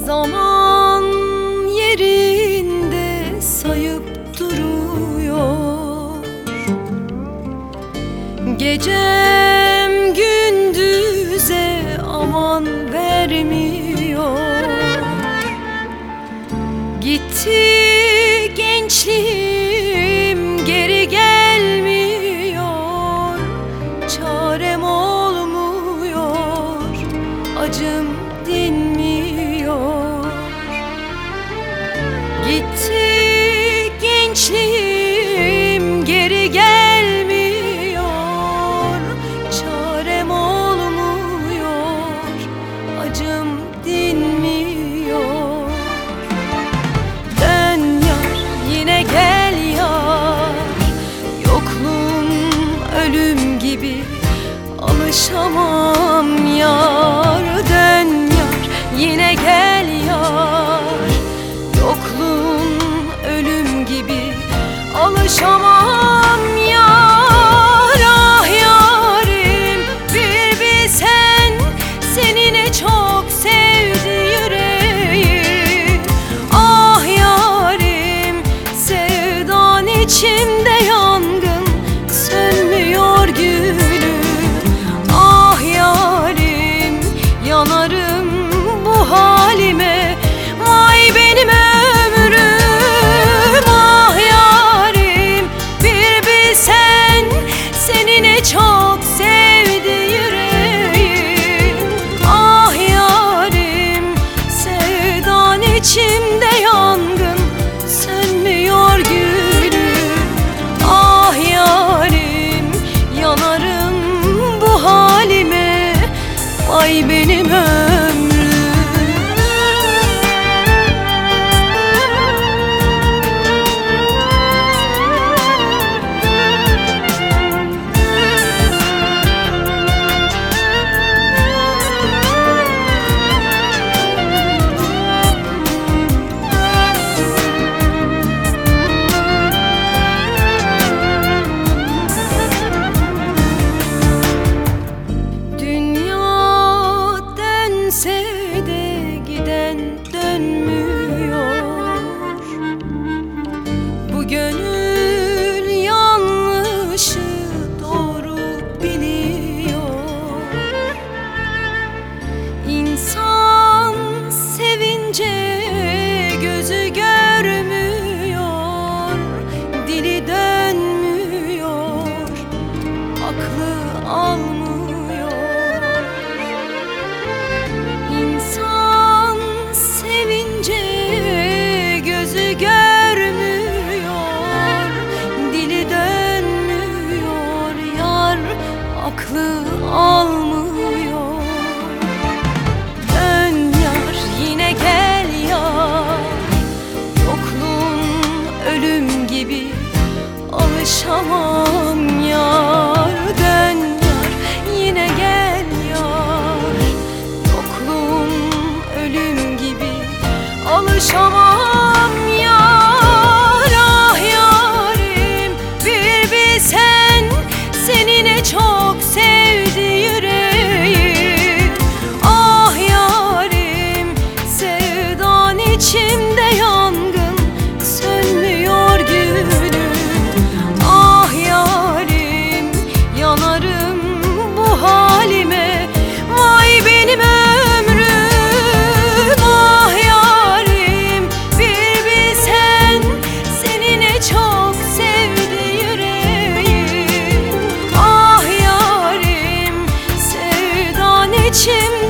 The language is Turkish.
Zaman yerinde sayıp duruyor. Gecem gündüze aman vermiyor. Gitti gençliğim, geri gelmiyor. Çarem olmuyor, acım dinmiyor. Gitti gençliğim, geri gelmiyor. Çarem olmuyor, acım dinmiyor. Dön yar, yine gel yar. Yokluğun ölüm gibi, alışamam yar. Dön yar, yine gel yar. Yokluğun ölüm gibi, alışamam yar. Ah yarim, bir bilsen seni ne çok sevdi yüreğim. Ah yarim, sevdan içimde yangın, sönmüyor gülüm. Ah yarim, yanarım bu halime, vay benim ömrüm. Ah yarim, bir bilsen seni ne çok sevdi yüreğim. Ah yarim, sevdan içimde yangın, sönmüyor gülüm. Ah yarim, yanarım bu halime, vay benim ömrüm. Dönse de giden dönmüyor. Bu gönül yanlışı doğru biliyor. İnsan sevince gözü görmüyor, dili dönmüyor, aklı almıyor. İnsan sevince gözü görmüyor, dili dönmüyor, yar aklı almıyor. Dön yar, yine gel yar. Yokluğun ölüm gibi, alışamam yar. Dön yar, yine gel yar. Yokluğun ölüm gibi, alışamam yar. Ah yarim, bir bilsen seni ne çok sevdi yüreğim. Ah yarim, sevdan içimde yangın, sönmüyor gülüm. Ah yarim, yanarım bu halime, vay benim ömrüm. Ah yarim, bir bilsen seni ne çok sevdi yüreğim. Ah yarim, sevdan içimde